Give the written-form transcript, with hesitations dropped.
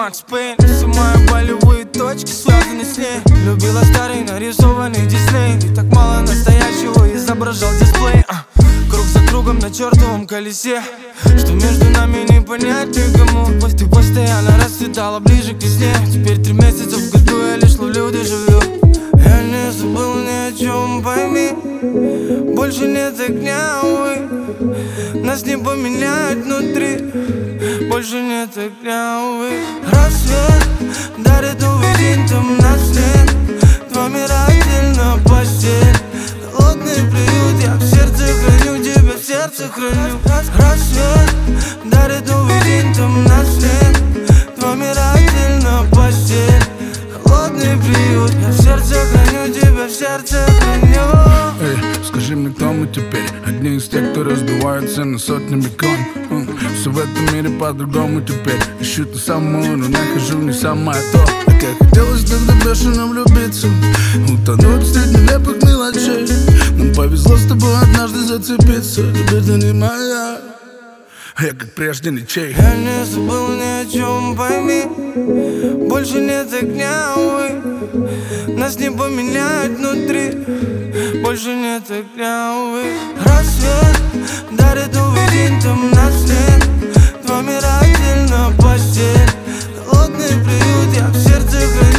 Макс Пейн. Все мои болевые точки связаны с ней. Любила старый нарисованный Дисней. И так мало настоящего изображал дисплей. Круг за кругом на чертовом колесе. Что между нами не понять никому. Ты постоянно расцветала ближе к весне. Теперь 3 месяца в году я лишь ловлю дежавю. Я не забыл ни о чем, пойми. Больше нет огня, увы. Нас не поменять внутри. Больше нет огня, увы. Рассвет дарит новый день, там нас нет. Два мира отдельно постель. Холодный приют, я в сердце храню тебя, в сердце храню. Рассвет дарит новый день, там нас нет. Два мира отдельно постель. Холодный приют, я в сердце храню тебя, в сердце храню. Эй, скажи мне, кто мы теперь? Одни из тех, кто разбивается на сотнями конь. Все в этом мире по-другому теперь. Ищу ту самую, но нахожу не самое то. Так я хотелось тогда бешено влюбиться, утонуть среди нелепых мелочей. Нам повезло с тобой однажды зацепиться. Теперь ты не моя, я как прежде ничей. Я не забыл ни о чем, пойми. Больше нет огня, увы. Нас не поменять внутри. Больше нет огня, увы. Рассвет дарит новый день, там нас нет. Два мира отдельно постель. Холодный приют, я в сердце храню.